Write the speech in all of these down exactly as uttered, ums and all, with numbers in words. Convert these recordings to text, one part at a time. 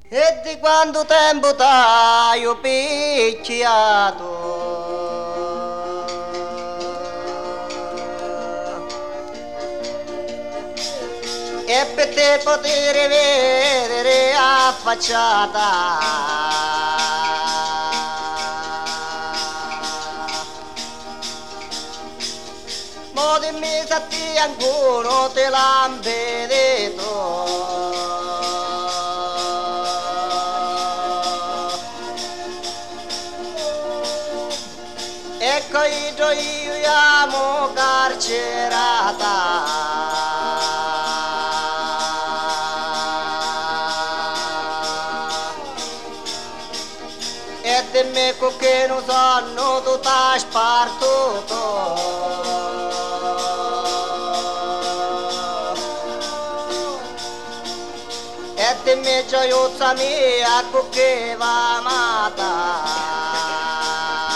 E di quanto tempo t'hai picchiato? E per te poter vedere affacciata mo dimmi se ti ancora te l'han veduto. Ecco io io amo carcerata. E dimmi che non sanno tu t'hai spartuto. E dimmi gioiuzza mia che va amata.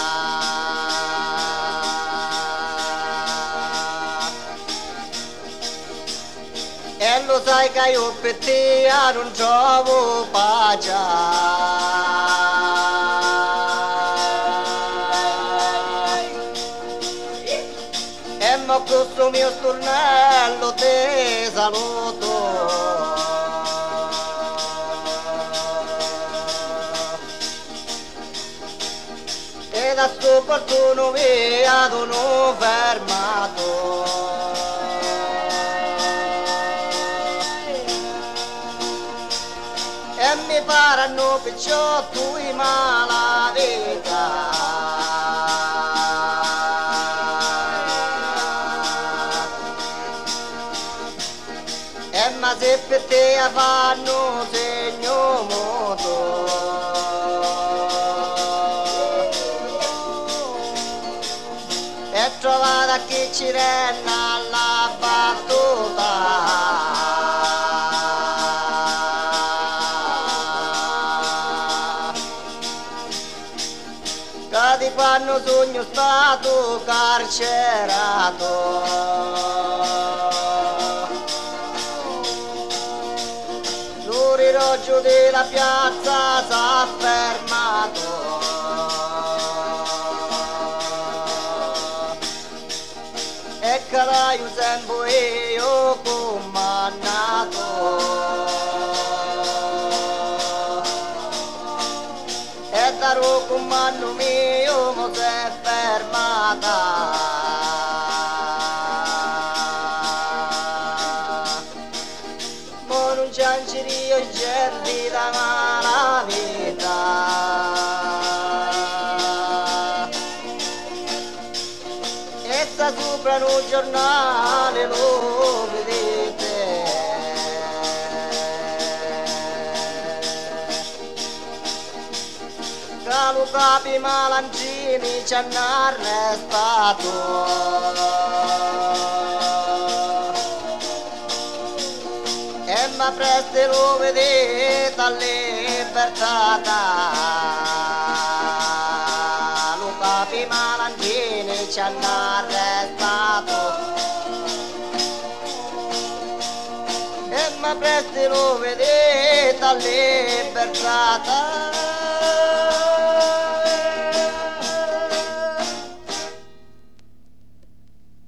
E lo sai che io per te non trovo pace. E mo questo mio stornello te saluto. E da sto portone via sono fermato. E mi faranno picciotti in malavita. E ma se per te fanno segno moto. E trovata chi ci renna la battuta. Di quando sogno stato carcerato. L'orologio della piazza s'ha fermato. E calaio sempre io comandato. E darò comando mio mo si è fermata. Mo non c'è in giro gente da malavita. E sta sopra un giornale lo vedete. Lo capi Malangini ci hanno arrestato. E ma presto lo vedete a libertà. Lo capi Malangini ci hanno arrestato. E ma presto lo vedete a libertà.